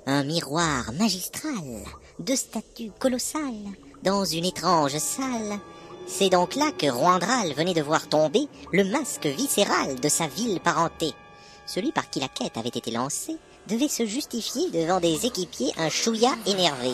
un miroir magistral, de statue colossale, dans une étrange salle. C'est donc là que Roandral venait de voir tomber le masque viscéral de sa vile parenté. Celui par qui la quête avait été lancée devait se justifier devant des équipiers un chouïa énervé.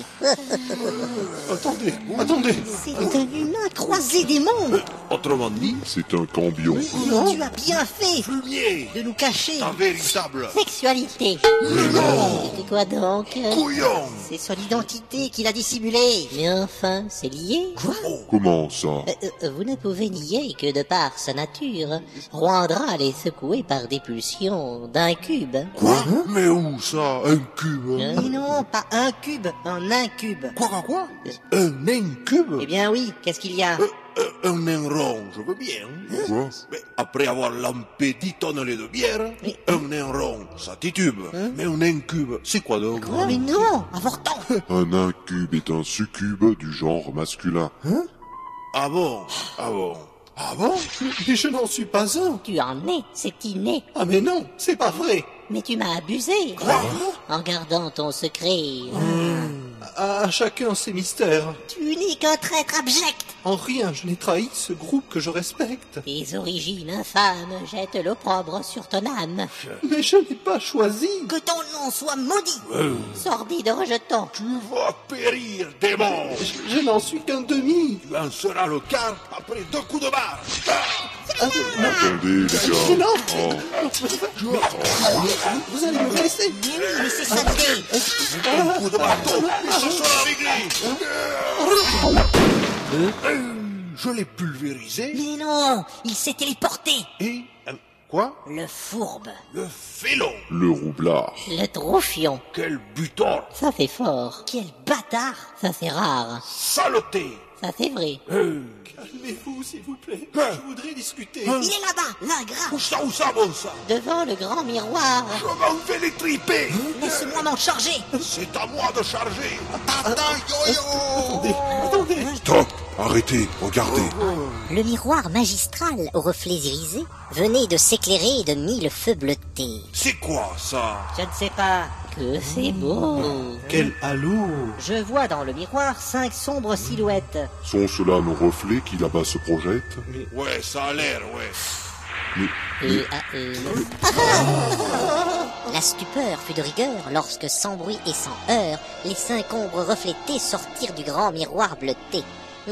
Attendez. C'est un humain croisé des mondes. Autrement dit, C'est un cambion. Non. Tu as bien fait fumier, de nous cacher. un véritable Sexualité. C'est quoi donc? couillon. C'est son identité qu'il a dissimulée. Mais enfin, c'est lié. Quoi? Comment ça? Vous ne pouvez nier que de par sa nature, Roandral est secoué par des pulsions d'un cube. Quoi? Mais où ça? Un cube? Mais non, pas un cube, un incube. Quoi? Un incube? Eh bien oui, qu'est-ce qu'il y a? Un nain rond, je veux bien. Quoi? Mais après avoir lampé 10 tonnes de bière, un nain rond, ça titube. Mais un incube, c'est quoi donc? Oh, mais non, avortant. Un incube est un succube du genre masculin. Ah bon? Mais je n'en suis pas un. Tu en es, c'est inné. Ah mais non, c'est pas vrai. Mais tu m'as abusé. En gardant ton secret. À chacun ses mystères. Tu n'es qu'un traître abject. En rien, je n'ai trahi ce groupe que je respecte. Tes origines infâmes jettent l'opprobre sur ton âme. Mais je n'ai pas choisi. Que ton nom soit maudit. Sordide rejeton. Tu vas périr, démon. Je n'en suis qu'un demi. Tu en seras le quart après 2 coups de barre. Attendez, les gars. Non. Vous allez me laisser. Mais c'est ça l'idée. Un coup de marteau, et ce sera réglé. Je l'ai pulvérisé. Mais non, il s'est téléporté. Et... quoi? Le fourbe. Le félon. Le roublard. Le troufion. Quel butor. Ça fait fort. Quel bâtard. Ça fait rare. Saleté. Ça fait vrai. Calmez-vous, s'il vous plaît. Je voudrais discuter. Il est là-bas, l'ingrat. Où ça, bon ça? Devant le grand miroir. Je m'en vais les triper. Laisse-moi m'en charger. C'est à moi de charger. Tata yo-yo. Attendez. Stop. Arrêtez. Regardez. Le miroir magistral aux reflets irisés venait de s'éclairer de 1000 feux bleutés. C'est quoi ça? Je ne sais pas. Que c'est beau. Quel halo. Je vois dans le miroir 5 sombres silhouettes. Sont cela nos reflets qui là-bas se projettent? Ouais, ça a l'air, ouais. La stupeur fut de rigueur lorsque, sans bruit et sans heurts, les 5 ombres reflétées sortirent du grand miroir bleuté.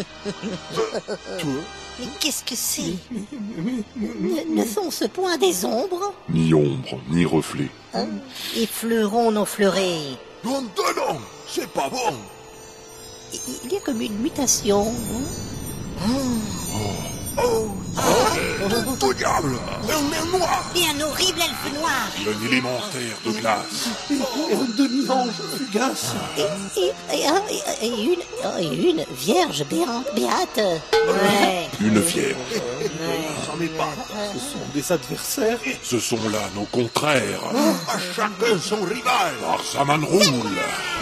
Mais qu'est-ce que c'est? Ne sont-ce point des ombres? Ni ombre, ni reflet. Effleurons nos fleurets. Non, non, c'est pas bon. Il y a comme une mutation. Tout diable. Un nain noir. Et un horrible elfe noir. Un élémentaire de glace. Un demi-ange fugace. Et une vierge béate. Ouais. Une vierge. J'en ai pas. Ce sont des adversaires. Ce sont là nos contraires. À chacun son rival. Arsaman roule.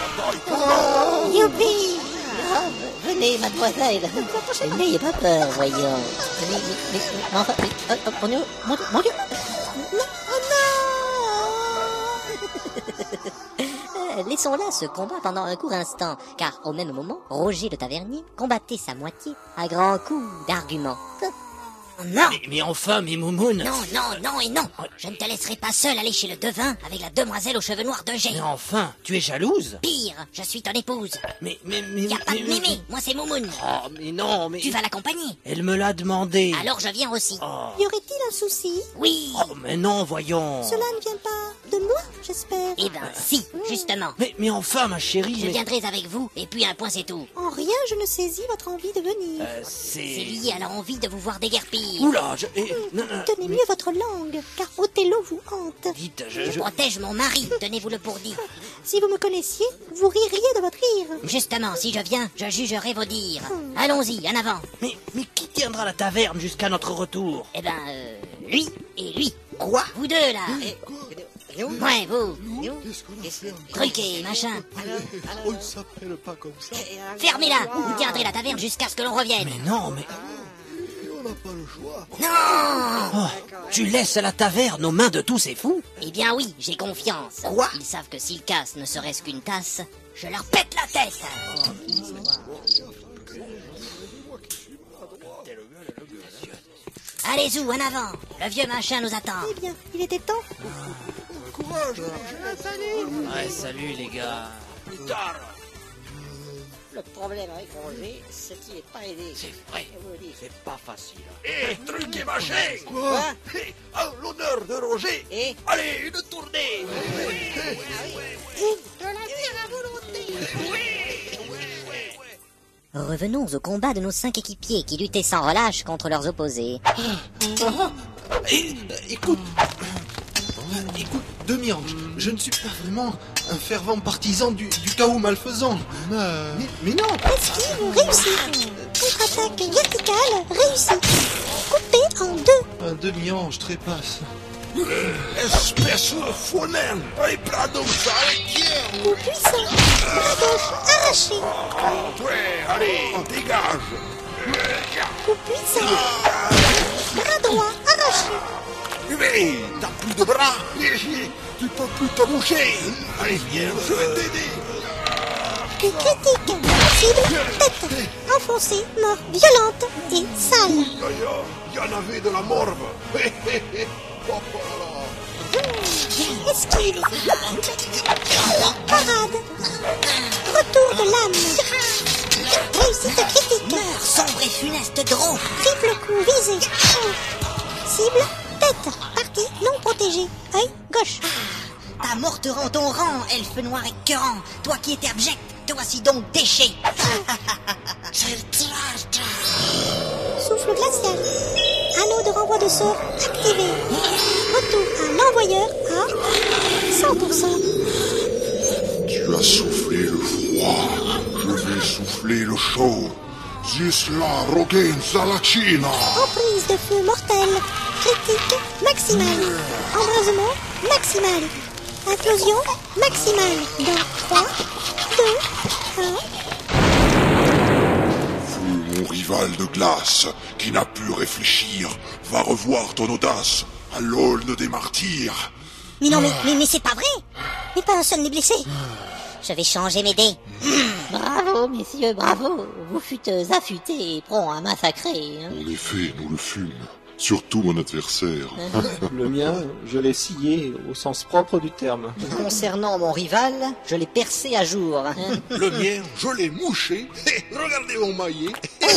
Youpi! Venez, mademoiselle. N'ayez pas peur, voyons. Mais enfin, mon Dieu, mon Dieu. Non. Laissons-là ce combat pendant un court instant, car au même moment, Roger le tavernier combattait sa moitié à grands coups d'arguments. Non. Mais enfin, mes moumounes. Non et non. Je ne te laisserai pas seul aller chez le devin avec la demoiselle aux cheveux noirs de G. Mais enfin, tu es jalouse? Pire, je suis ton épouse. Mais... Y a pas de mémé, moi c'est Moumoun. Oh, mais non, mais... Tu vas l'accompagner. Elle me l'a demandé. Alors je viens aussi. Y aurait-il un souci? Oui. Oh, mais non, voyons. Cela ne vient pas de moi, j'espère. Eh ben si, justement. Mais enfin, ma chérie, Je mais... viendrai avec vous, et puis un point c'est tout. En rien, je ne saisis votre envie de venir. C'est lié à l'envie de vous voir déguerpir. Oula, non, Tenez mieux votre langue, car Othello vous hante. dites, Je protège mon mari, tenez-vous le pour dit. Si vous me connaissiez, vous ririez de votre rire. Justement, si je viens, je jugerai vos dires. Allons-y, en avant. Mais qui tiendra la taverne jusqu'à notre retour? Eh ben, lui et lui. Quoi? Vous deux, là. Ouais, vous. Truqué, machin. On ne s'appelle pas comme ça. Fermez-la. Vous tiendrez la taverne jusqu'à ce que l'on revienne. Mais non, mais... On n'a pas le choix. Non! Oh, tu laisses la taverne aux mains de tous ces fous? Eh bien oui, j'ai confiance. Quoi? Ils savent que s'ils cassent ne serait-ce qu'une tasse, je leur pète la tête. Allez, Zou, en avant. Le vieux machin nous attend. Eh bien, il était temps. Courage, Ouais, salut les gars. plus tard. Le problème avec Roger, c'est qu'il n'est pas aidé. C'est vrai, Je vous le dis. c'est pas facile. Hé, truc et machin. Quoi? Hé, à l'honneur de Roger. Et Allez, une tournée. revenons au combat de nos 5 équipiers qui luttaient sans relâche contre leurs opposés. Écoute, demi-ange, je ne suis pas vraiment un fervent partisan du chaos malfaisant. Mais non. Esquive réussie. Contre-attaque verticale réussie. Coupé en deux. Un demi-ange trépasse. Espèce de faux nain. Allez, pardon, ça requiert. Coup puissant. Bras gauche arraché. Ouais, allez, dégage. Coup puissant. Bras droit arraché. Mais t'as plus de bras. Tu peux plus te bouger. Allez, viens, je vais t'aider. Coup critique. Cible. Tête. Enfoncée. Mort violente et sale. Il y en avait de la morve. Oh là là. Esquive. Parade. Retour de l'âme. Réussite critique. Meurs, sombre et funeste drôle. Triple coup visé. Cible. Tête. Partie non protégée. Œil gauche. Ta mort te rend ton rang, elfe noir écœurant. Toi qui étais abject, te voici donc déchet. Souffle glacial. Anneau de renvoi de sort activé. Retour à l'envoyeur à 100%. Tu as soufflé le froid, je vais souffler le chaud. Zisla Rogenza la China. Emprise de feu mortel. Critique maximale. Embrasement maximal. Implosion maximale. Dans 3, 2, 1. Feu, mon rival de glace, qui n'a pu réfléchir, va revoir ton audace à l'aulne des martyrs. Mais non, mais c'est pas vrai. Mais pas un seul n'est blessé. Je vais changer mes dés. Bravo, messieurs, bravo. Vous fûtes affûtés et prompts à massacrer. Hein. En effet, nous le fûmes. Surtout mon adversaire. Le mien, je l'ai scié au sens propre du terme. Concernant mon rival, je l'ai percé à jour. Le mien, je l'ai mouché. Regardez mon maillet.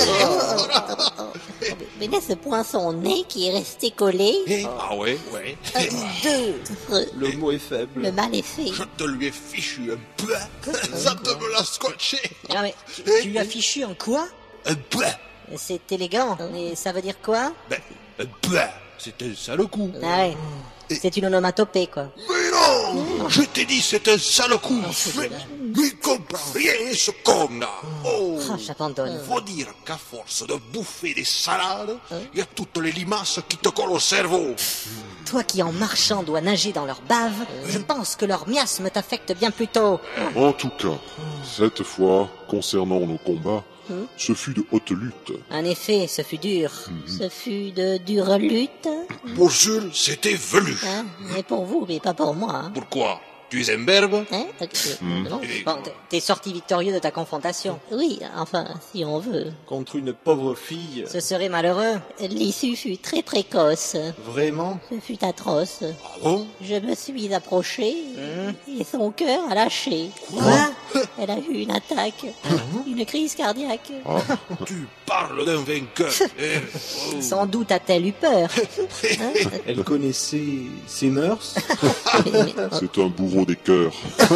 Mais n'est-ce point son nez qui est resté collé? Ah ouais, ouais. Le mot est faible. Le mal est fait. Je te lui ai fichu un peu. Ça te me l'a scotché. Non mais, tu lui as fichu un quoi? Un peu. C'est élégant, mais ça veut dire quoi? Ben, un peu. C'était ça le coup. Ah ouais, c'est une onomatopée quoi. Mais non, je t'ai dit c'est un sale coup. Mais il comprend rien ce con là. Oh, Oh, j'abandonne. faut dire qu'à force de bouffer des salades, il y a toutes les limaces qui te collent au cerveau. Toi qui en marchant dois nager dans leur bave, je pense que leur miasme t'affecte bien plus tôt. En tout cas, cette fois, concernant nos combats, ce fut de haute lutte. En effet, ce fut dur. Ce fut de dure lutte. Pour Jules, c'était velu. Hein, mais pour vous, mais pas pour moi. Hein. Pourquoi? Tu es un berbe? Hein non. Bon, t'es sorti victorieux de ta confrontation. Oui, enfin, si on veut. Contre une pauvre fille. Ce serait malheureux. L'issue fut très précoce. Vraiment? Ce fut atroce. Ah bon? Je me suis approché et son cœur a lâché. Quoi? Elle a eu une attaque, une crise cardiaque. Tu parles d'un vainqueur. Sans doute a-t-elle eu peur. Elle connaissait ses mœurs. C'est un bourreau des cœurs.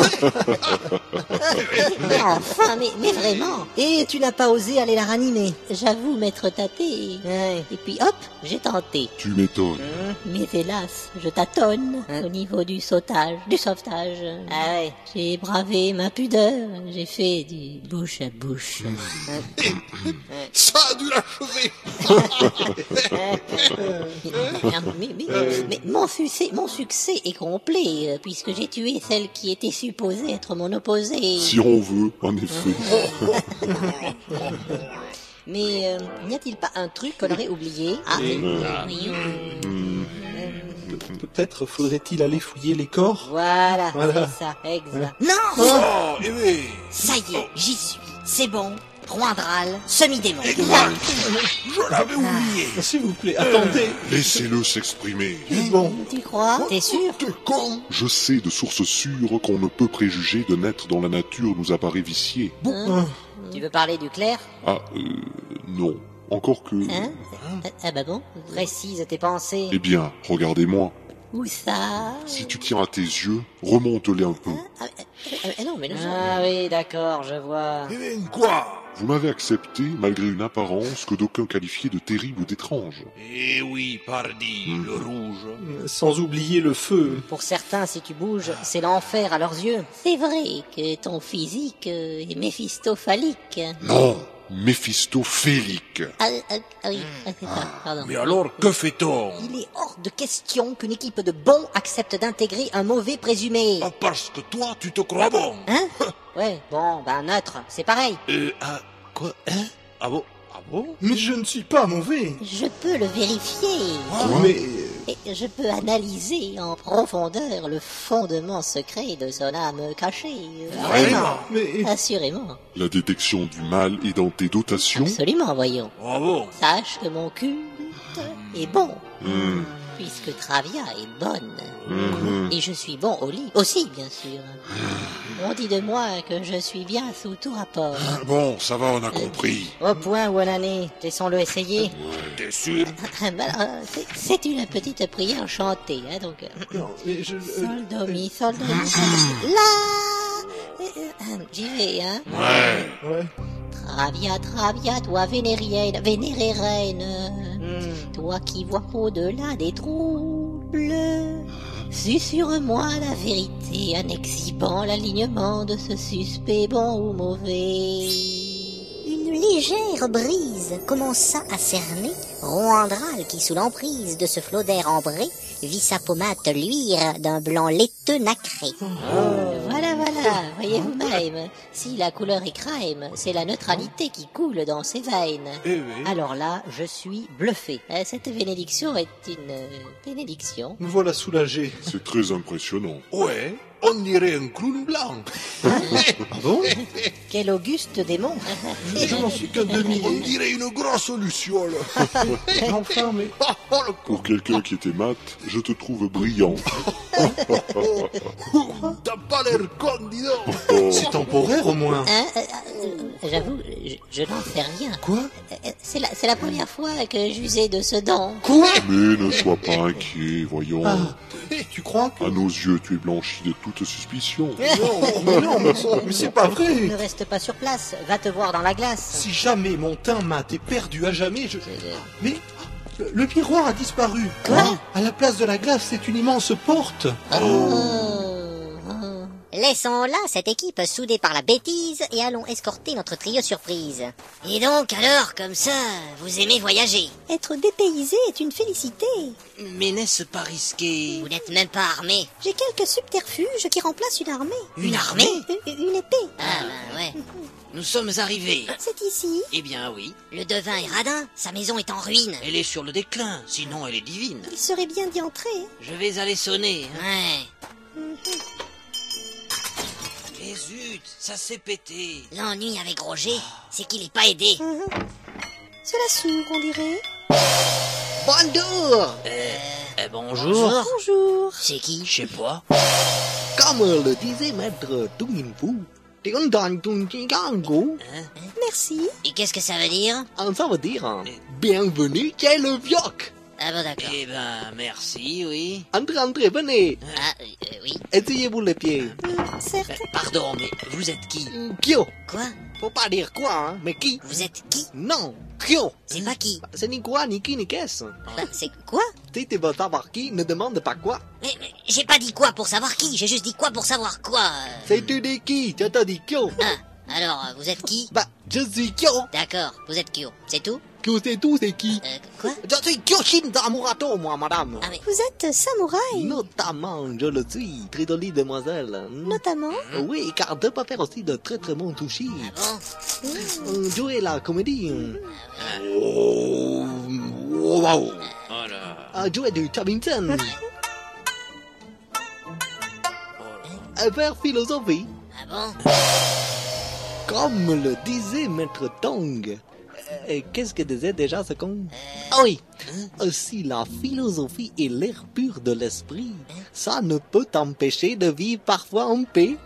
Mais enfin, mais vraiment, Et tu n'as pas osé aller la ranimer. j'avoue m'être tâté. Ouais. Et puis hop, j'ai tenté. Tu m'étonnes. Mais hélas, je tâtonne au niveau du sauvetage. Ah ouais. J'ai bravé ma pudeur, j'ai fait du bouche à bouche. Ça a dû l'achever. Mais mon succès est complet, puisque j'ai tué celle qui était supposée être mon opposée. Si on veut, en effet. Mais n'y a-t-il pas un truc qu'on aurait oublié? Ah, oui. Peut-être faudrait-il aller fouiller les corps? Voilà, Voilà. c'est ça, exact. Non! Oh, eh oui. Ça y est, j'y suis. C'est bon. Roindral, semi-démon. Je l'avais oublié. S'il vous plaît, attendez. Laissez-le s'exprimer. Bon, Tu crois? T'es sûr? T'es con. Je sais de sources sûres qu'on ne peut préjuger de naître dans la nature nous apparaît vicié. Tu veux parler du clair? Ah, non. Encore que... Hein? Ah bah bon? Précise tes pensées. Eh bien, regardez-moi. Où ça? Si tu tiens à tes yeux, remonte-les un peu. Non, mais ah oui, d'accord, je vois. Eh bien, quoi? Vous m'avez accepté malgré une apparence que d'aucuns qualifiaient de terrible ou d'étrange. Eh oui, pardi, le rouge. sans oublier le feu. Pour certains, si tu bouges, c'est l'enfer à leurs yeux. C'est vrai que ton physique est méphistophalique. Non, méphistophélique. Oui, c'est ça, pardon. Mais alors, que fait-on? Il est hors de question qu'une équipe de bons accepte d'intégrer un mauvais présumé. Ah, parce que toi, tu te crois bon. Hein? Ouais, bon, ben neutre, c'est pareil. Quoi? Hein? Ah bon? Ah bon? Mais je ne suis pas mauvais. Je peux le vérifier. Mais Et je peux analyser en profondeur le fondement secret de son âme cachée. Vraiment? mais Assurément. La détection du mal est dans tes dotations. Absolument, voyons. Ah bon? Sache que mon culte est bon. Puisque Travia est bonne. Et je suis bon au lit aussi, bien sûr. On dit de moi que je suis bien sous tout rapport. Bon, ça va, on a compris. Au point où année, laissons-le essayer. T'es sûr? C'est une petite prière chantée, hein, donc... non, mais je... Sol, do, mi, sol, do, mi, sol, la... J'y vais, hein. ouais. Travia, toi vénérienne, vénérée reine, toi qui vois au-delà des troubles, susurre-moi la vérité en exhibant l'alignement de ce suspect bon ou mauvais. Une légère brise commença à cerner Roandral qui, sous l'emprise de ce flot d'air ambré, vit sa pommade luire d'un blanc laiteux nacré. Voilà, voyez vous-même, si la couleur est crème, c'est la neutralité qui coule dans ses veines. Eh oui. Alors là, je suis bluffé. Cette bénédiction est une bénédiction. Me voilà soulagé. C'est très impressionnant. Ouais, on dirait un clown blanc. Ah bon? Quel auguste démon. Je n'en suis qu'à demi. On dirait une grosse luciole. Enfin, mais... Oh, le Pour quelqu'un qui était mat, je te trouve brillant. con, t'as pas l'air con, dis donc. C'est temporaire au moins. J'avoue, je n'en sais rien. Quoi? C'est la première fois que j'usais de ce don. Mais ne sois pas inquiet, voyons. Tu crois que... À nos yeux, tu es blanchi de toute suspicion. Non, mais c'est pas vrai. Ne reste pas sur place, va te voir dans la glace. Si jamais mon teint mat est perdu à jamais, je... Mais le miroir a disparu. Quoi? À la place de la glace, c'est une immense porte. Laissons là cette équipe soudée par la bêtise et allons escorter notre trio surprise. Et donc alors, comme ça, vous aimez voyager? Être dépaysé est une félicité. Mais n'est-ce pas risqué? Vous n'êtes même pas armé. J'ai quelques subterfuges qui remplacent une armée. Une armée? Une épée. Ah ben ouais. Nous sommes arrivés. C'est ici. Eh bien oui, Le devin est radin, sa maison est en ruine. elle est sur le déclin, sinon elle est divine. Il serait bien d'y entrer. Je vais aller sonner. Hein. Ouais. Et zut, ça s'est pété. L'ennui avec Roger, c'est qu'il est pas aidé. Cela s'ouvre, on dirait. Bonjour. Bonjour. Bonjour. C'est qui? Je sais pas. Comme le disait maître Tung Fu, Merci. Et qu'est-ce que ça veut dire? ça veut dire bienvenue chez le Vioc. Ah bon d'accord. Eh ben, merci, oui. Entrez, venez. Ah oui. Essayez-vous les pieds. Certes. Pardon, mais vous êtes qui? Kyo. Quoi? Faut pas dire quoi, hein, mais qui? Vous êtes qui? Non, Kyo. C'est pas qui? C'est ni quoi, ni qui, ni qu'est-ce. Bah, c'est quoi? Si tu veux savoir qui, ne demande pas quoi. Mais j'ai pas dit quoi pour savoir qui, j'ai juste dit quoi pour savoir quoi. C'est tu dis qui, je te dis Kyo. Ah, alors, vous êtes qui? Bah, je suis Kyo. D'accord, vous êtes Kyo, c'est tout? Kyo, c'est tout, c'est qui? Quoi? Je suis Kyoshin Damurato, moi, madame. Ah mais... Vous êtes samouraï. Notamment, je le suis, très jolie demoiselle. Notamment. Oui, car je peux faire aussi de très très bons sushis. Bon, Jouer la comédie. Oh, wow. Jouer du Charlington. Faire philosophie. Ah bon? Comme le disait Maître Tong. Qu'est-ce que disait déjà ce con? Ah oui. Si la philosophie est l'air pur de l'esprit, ça ne peut t'empêcher de vivre parfois en paix.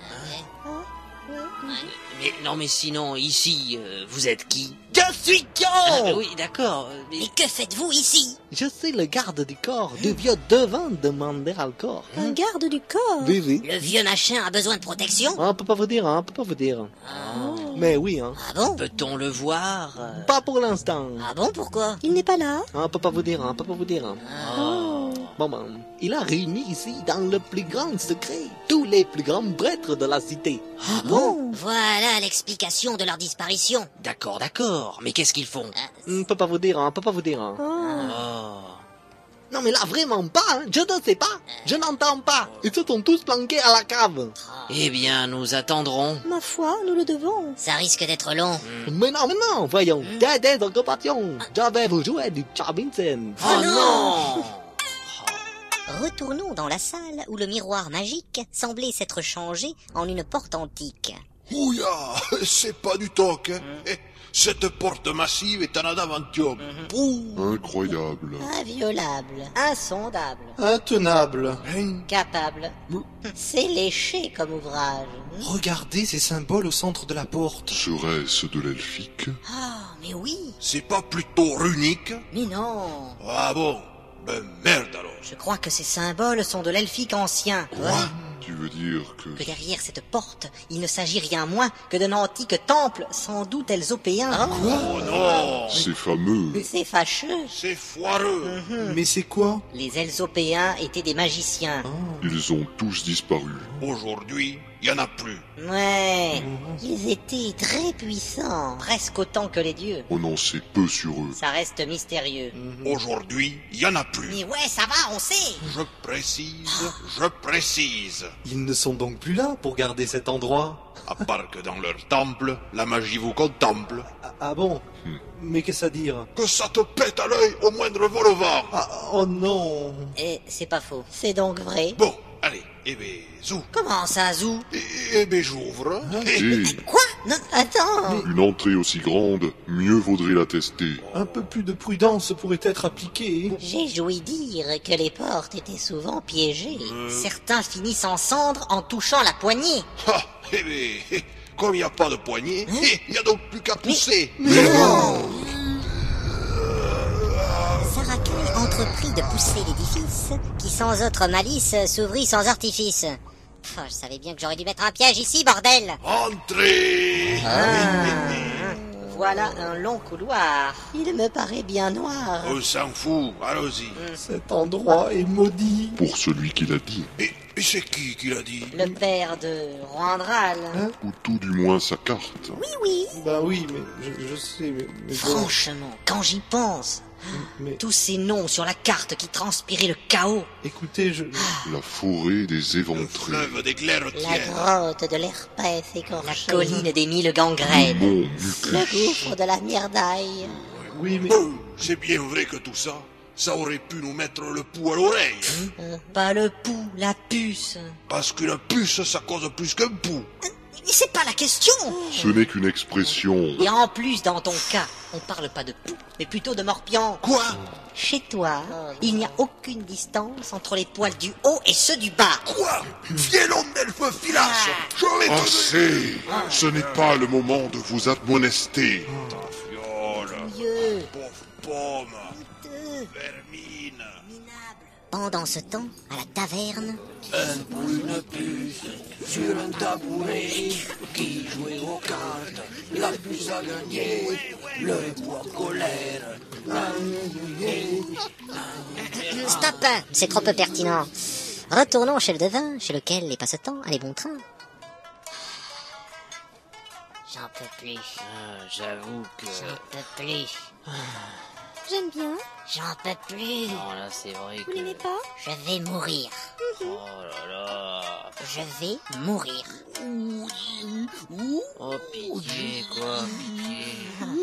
Mais, non, mais sinon, ici, vous êtes qui? Je suis Kion! Oui, d'accord. Mais Et que faites-vous ici? Je suis le garde du corps, du vieux devant demander à le corps. Un garde du corps. Oui, oui. Le vieux machin a besoin de protection? On peut pas vous dire, on peut pas vous dire. Mais oui, hein. Ah bon? peut-on le voir? Pas pour l'instant. Ah bon, pourquoi? Il n'est pas là. On peut pas vous dire, on peut pas vous dire. Bon, il a réuni ici, dans le plus grand secret, tous les plus grands prêtres de la cité. Ah bon? Voilà l'explication de leur disparition. D'accord, d'accord. Mais qu'est-ce qu'ils font? On peut pas vous dire, on peut pas vous dire. Oh. Non mais là, vraiment pas, hein. Je ne sais pas, je n'entends pas. Ils se sont tous planqués à la cave. Eh bien, nous attendrons. Ma foi, nous le devons. Ça risque d'être long. Mais non, voyons, des occupations. Je vais vous jouer du Charlington. Oh non! Retournons dans la salle où le miroir magique semblait s'être changé en une porte antique. Ouya, c'est pas du toc. Hein. Cette porte massive est un adamantium. Incroyable. Inviolable, insondable, Intenable. capable. C'est léché comme ouvrage. Regardez ces symboles au centre de la porte. Serait-ce de l'elfique? Ah, mais oui. C'est pas plutôt runique? Mais non, Ah bon? Ben merde alors. je crois que ces symboles sont de l'elfique ancien. Quoi? Tu veux dire que... Que derrière cette porte, il ne s'agit rien moins que d'un antique temple, sans doute elzopéen. Oh non! Ces fameux... C'est fâcheux. C'est foireux. Mais c'est quoi? Les elzopéens étaient des magiciens. Ils ont tous disparu. Aujourd'hui, il y en a plus. Ouais, ils étaient très puissants, presque autant que les dieux. On en sait peu sur eux. Ça reste mystérieux. Aujourd'hui, il y en a plus. Mais ouais, ça va, on sait. Je précise. Ils ne sont donc plus là pour garder cet endroit. À part que dans leur temple, la magie vous contemple. Ah bon? Mais qu'est-ce à dire? Que ça te pète à l'œil au moindre vol au vent. Oh non! Et c'est pas faux. C'est donc vrai. Bon, allez, eh ben, zou. Comment ça, Zou? Eh ben, j'ouvre. Et Quoi? Non, attends. une entrée aussi grande, mieux vaudrait la tester. Un peu plus de prudence pourrait être appliquée. J'ai joui dire que les portes étaient souvent piégées. Certains finissent en cendres en touchant la poignée. Ah, eh ben, comme il n'y a pas de poignée, il n'y a donc plus qu'à pousser. Sarakai entreprit de pousser l'édifice, qui sans autre malice s'ouvrit sans artifice. Oh, je savais bien que j'aurais dû mettre un piège ici, bordel. Entrez. Voilà un long couloir. Il me paraît bien noir. On s'en fout, allons-y. Cet endroit est maudit. Pour celui qui l'a dit, Et c'est qui l'a dit? Le père de Roandral. ou tout du moins sa carte. Bah oui, mais je sais, mais bon. Franchement, quand j'y pense, Mais tous ces noms sur la carte qui transpiraient le chaos. écoutez, La forêt des éventrés. Fleuve d'éclairs La tiers. grotte de l'herpès écorché. La colline des 1000 gangrènes. Mon Le Mucus. gouffre de la myrdaille. oui, mais C'est bien vrai que tout ça, ça aurait pu nous mettre le pouls à l'oreille. Pas le pouls, la puce. Parce qu'une puce, ça cause plus qu'un pouls. Mais c'est pas la question. Ce n'est qu'une expression. Et en plus, dans ton cas, on parle pas de pouls, mais plutôt de morpion. Quoi? Chez toi, il n'y a aucune distance entre les poils du haut et ceux du bas. Quoi? Violon d'elfe filasse. Je vais te... Assez! Ce n'est pas le moment de vous admonester. Fiole. Dieu. Pauvre pomme. Vermine. Pendant ce temps, à la taverne, stop, c'est trop peu pertinent. Retournons chez le devin, chez lequel les passe-temps allaient bon train. J'en peux plus, J'avoue que... j'en peux plus. J'aime bien. J'en peux plus. Non, là, c'est vrai Vous que... l'aimez pas? Je vais mourir. Oh là là. Je vais mourir. Oh, pitié, quoi, pitié.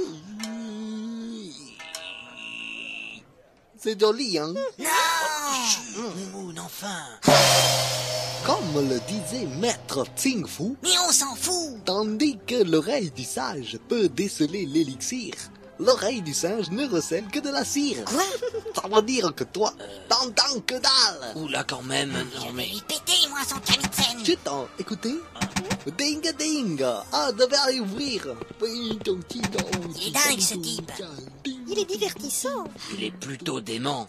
C'est joli, hein? Moon, enfin. Comme le disait Maître Tsing Fu, Mais on s'en fout. tandis que l'oreille du sage peut déceler l'élixir, l'oreille du singe ne recèle que de la cire. Quoi? Ça veut dire que toi, t'entends que dalle. Oula, quand même, non Je vais mais... lui péter, moi, son kamiten. Chut, écoutez. Ding ding. Ah, devait aller ouvrir. Il est dingue, ce type. Il est divertissant. Il est plutôt dément.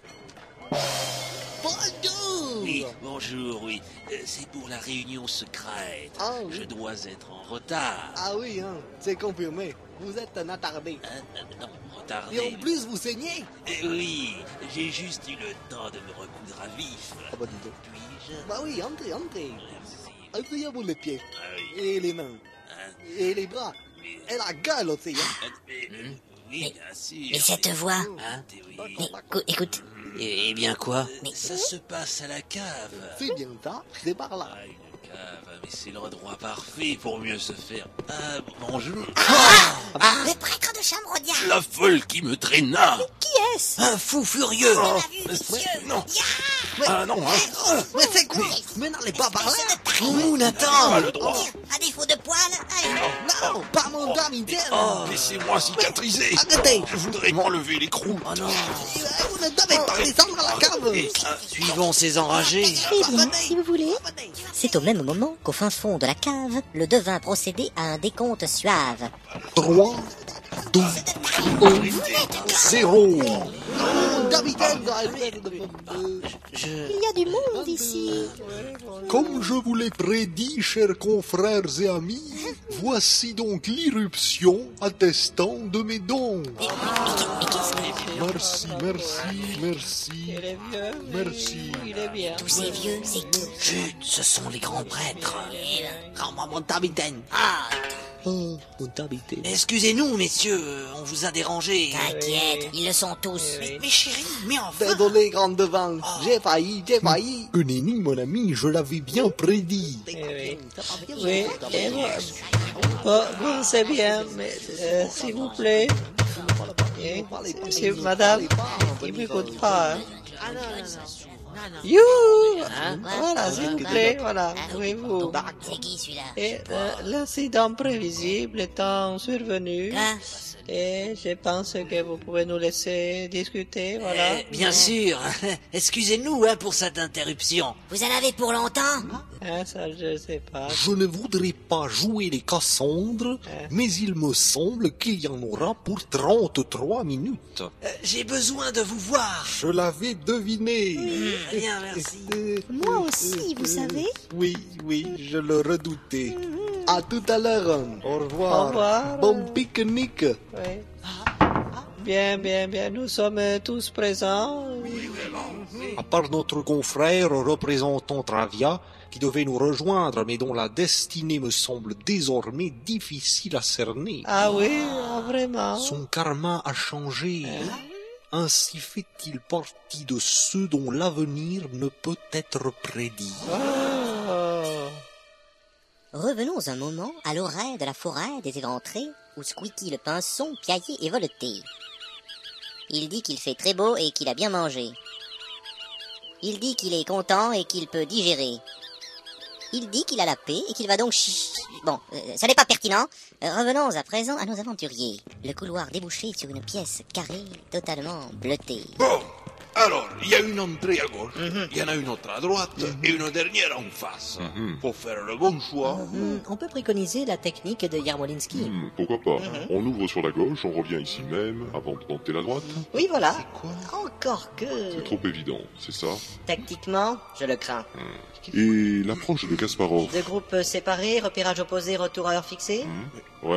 Bonjour. Oui, bonjour, oui. C'est pour la réunion secrète. Ah, oui. Je dois être en retard. Ah oui, hein, c'est confirmé. Vous êtes un attardé. Non, retardé. Et en plus, vous saignez. Oui, j'ai juste eu le temps de me recoudre à vif. Ah bah dis donc. Puis-je... Bah oui, entrez. Merci. Asseyez-vous les pieds. Ah oui. Et les mains. Hein, Et les bras. Et la gueule aussi, hein. oui, bien sûr. Mais cette voix. Hein, oui. Mais écoute. Eh bien quoi? Mais- Ça se passe à la cave. C'est bien ça, c'est par là. Ah, une cave, mais c'est l'endroit parfait pour mieux se faire. Ah, bonjour. Le prêtre de Chamrodian. La folle qui me traîna. Qui est-ce? Un fou furieux. On l'a vu, monsieur. Non. Ya. Ah non, hein. Mais c'est quoi? Mais n'allez pas par là. Moon, Pas attends. le droit. À défaut de poils, allez. Non, pas mon damitaine. Laissez-moi cicatriser. Arrêtez. Je voudrais m'enlever les croûtes. Oh non. Vous ne devez pas descendre à la cave. Suivons ces enragés. Eh bien, si vous voulez. C'est au même moment qu'au fin fond de la cave, le devin procédait à un décompte suave. 3, 2, 1, 0. Damitaine, Il y a du monde ici. Comme je vous l'ai prédit, chers confrères et amis, voici donc l'irruption attestant de mes dons. Mais qu'est-ce que... Merci, merci. Merci. Tous ces vieux, c'est qui? Chut, ce sont les grands prêtres. Rends-moi mon damitaine. Ah, Oh, mon damitaine. Excusez-nous, messieurs, on vous a dérangé. t'inquiète, ils le sont tous. Mais chérie, mais enfin... Désolé, grande devant. J'ai failli. Que nenni, mon ami, je l'avais bien prédit. Oui, et bon, c'est bien, mais s'il vous plaît, si madame, il m'écoute pas. Hein. You, voilà, s'il vous plaît, voilà, pouvez-vous. C'est qui celui-là? Et l'incident prévisible étant survenu, Hein? et je pense que vous pouvez nous laisser discuter, voilà. Bien sûr. Excusez-nous pour cette interruption. Vous en avez pour longtemps? Hein, ça, je sais pas. Je ne voudrais pas jouer les Cassandres, mais il me semble qu'il y en aura pour 33 minutes. J'ai besoin de vous voir. Je l'avais deviné. Bien, merci. Moi aussi, vous savez. Oui, je le redoutais. À tout à l'heure. Au revoir. Au revoir. Bon pique-nique. Oui. Bien, nous sommes tous présents. À part notre confrère représentant Travia, qui devait nous rejoindre, mais dont la destinée me semble désormais difficile à cerner. Ah oui, vraiment. Son karma a changé. Ainsi fait-il partie de ceux dont l'avenir ne peut être prédit. Oh. Revenons un moment à l'oreille de la forêt des éventrés, où Squeaky le pinson piaillait et voletait. Il dit qu'il fait très beau et qu'il a bien mangé. Il dit qu'il est content et qu'il peut digérer. Il dit qu'il a la paix et qu'il va donc Bon, ça n'est pas pertinent. Revenons à présent à nos aventuriers. Le couloir débouchait sur une pièce carrée, totalement bleutée. Bon, alors, il y a une entrée à gauche, il y en a une autre à droite et une dernière en face. Pour faire le bon choix. On peut préconiser la technique de Yarmolinsky. Pourquoi pas? On ouvre sur la gauche, on revient ici même, avant de tenter la droite. Oui, voilà. Encore que... C'est trop évident, c'est ça? Tactiquement, je le crains. Et l'approche de Kasparov? Deux groupes séparés, repérage opposé, retour à heure fixée. Ouais,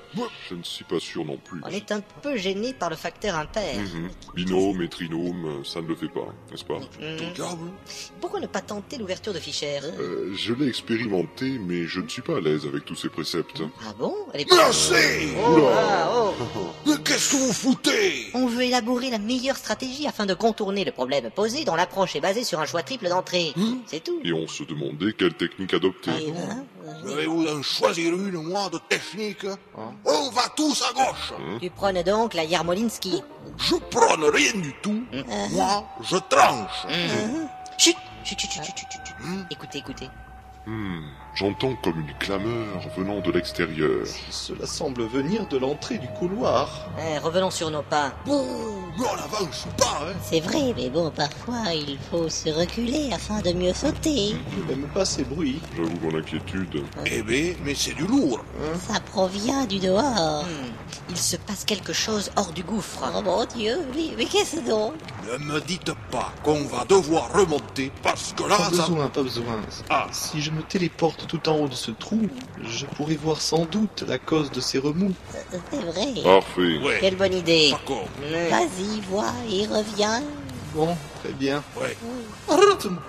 Je ne suis pas sûr non plus. On est un peu gêné par le facteur impair. Binôme et trinôme, ça ne le fait pas, n'est-ce pas? Pourquoi ne pas tenter l'ouverture de Fischer? Je l'ai expérimenté, mais je ne suis pas à l'aise avec tous ces préceptes. Ah bon? Elle est Mais pas... assez! Mais qu'est-ce que vous foutez? On veut élaborer la meilleure stratégie afin de contourner le problème posé dont l'approche est basée sur un choix triple d'entrée. C'est tout. Et on se demandait quelle technique adopter. Vais-vous en choisir une, moi, de technique? On va tous à gauche. Tu prônes donc la Yarmolinsky. Je prône rien du tout. Moi, je tranche. Chut, chut, chut, chut, chut, chut, chut. Écoutez, écoutez. J'entends comme une clameur venant de l'extérieur. Cela semble venir de l'entrée du couloir. Revenons sur nos pas. Mais on n'avance pas, hein. C'est vrai, mais bon, parfois il faut se reculer afin de mieux sauter. Je n'aime pas ces bruits. J'avoue mon inquiétude. Eh bien, mais c'est du lourd. Ça provient du dehors. Il se passe quelque chose hors du gouffre. Oh mon Dieu, mais qu'est-ce donc? Ne me dites pas qu'on va devoir remonter, parce que là, Pas ça... besoin, pas besoin. Si je me téléporte tout en haut de ce trou, je pourrais voir sans doute la cause de ces remous. C'est vrai. Parfait. Ouais, Quelle bonne idée. d'accord. Vas-y, vois et reviens. Bon, très bien. Ouais. Arrête-moi.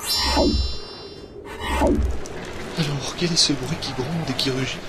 Alors, quel est ce bruit qui gronde et qui rugit?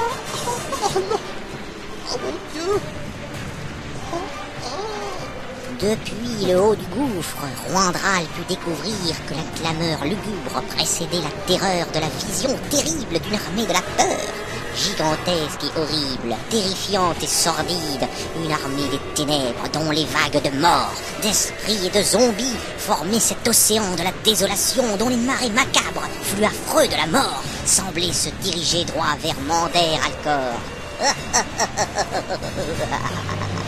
Depuis le haut du gouffre, Roandral put découvrir que la clameur lugubre précédait la terreur de la vision terrible d'une armée de la peur. Gigantesque et horrible, terrifiante et sordide, une armée des ténèbres dont les vagues de morts, d'esprits et de zombies formaient cet océan de la désolation dont les marées macabres, flux affreux de la mort, semblaient se diriger droit vers Mander Alcor.